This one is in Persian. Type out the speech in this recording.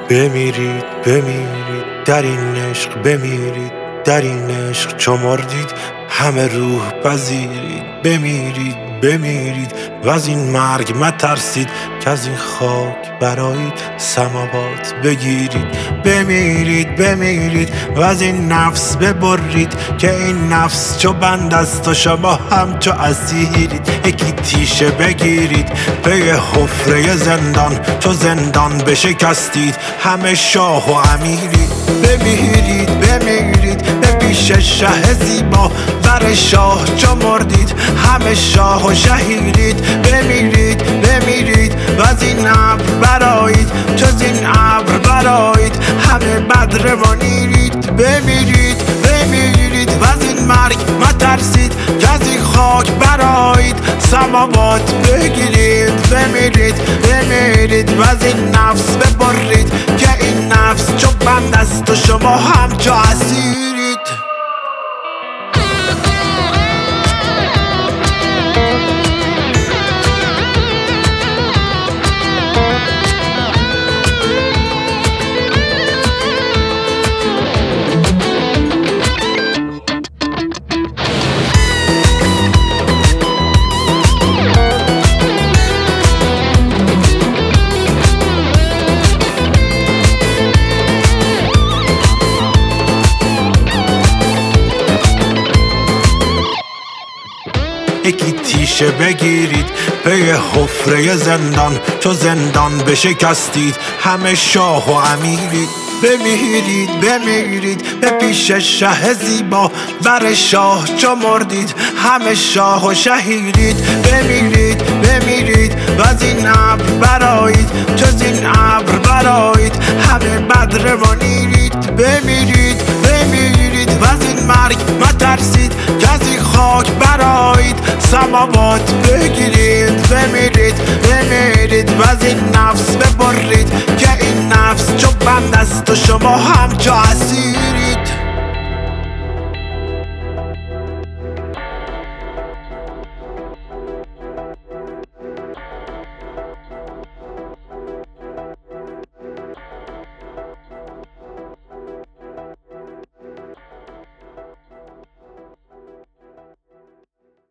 بمیرید بمیرید در این عشق، بمیرید در این عشق چو مردید همه روح پذیرید. بمیرید بمیرید و از این مرگ مترسید که از این خاک برایید سماوات بگیرید. بمیرید بمیرید و از این نفس ببرید که این نفس چو بند است و شما هم چو اسیرید. یکی تیشه بگیرید پی حفره زندان، چو زندان بشکستید همه شاه و امیرید. بمیرید بمیرید به پیش شه زیبا، بر شاه چو مردید همه شاه و شهیرید. بمیرید بمیرید و از این ابر برایید، چو این ابر برایید همه بدر منیرید. بمیرید بمیرید و از این مرگ مترسید که از این خاک برایید سماوات بگیرید. بمیرید بمیرید و از این نفس ببرید که این نفس چو بند است و شما هم چو اسیرید. یکی تیشه بگیرید پی حفره زندان، چو زندان بشکستید همه شاه و امیرید. بمیرید بمیرید به پیش شه زیبا، بر شاه چو مردید همه شاه و شهیرید. بمیرید بمیرید و از این ابر برایید، چو این ابر برایید همه بدر منیرید. بمیرید بمیرید و از این مرگ مترسید که از این خاک برایید سماوات بگیرید. بمیرید بمیرید و از این نفس ببرید که این نفس چو بند است و شما هم چو اسیرید.